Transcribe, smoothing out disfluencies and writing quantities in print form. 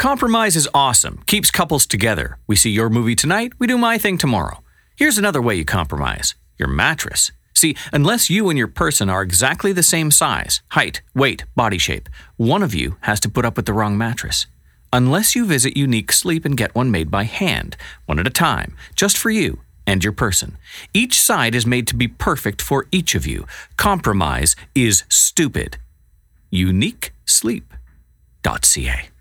Compromise is awesome, keeps couples together. We see your movie tonight, we do my thing tomorrow. Here's another way you compromise: your mattress. See, unless you and your person are exactly the same size, height, weight, body shape, one of you has to put up with the wrong mattress. Unless you visit Unique Sleep and get one made by hand, one at a time, just for you and your person. Each side is made to be perfect for each of you. Compromise is stupid. UniqueSleep.ca